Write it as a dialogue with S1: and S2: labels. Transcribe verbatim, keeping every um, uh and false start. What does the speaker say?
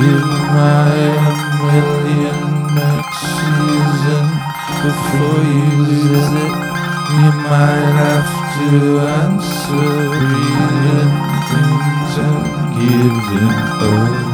S1: give my million next season before you lose it. You might have to answer breathing things and giving up.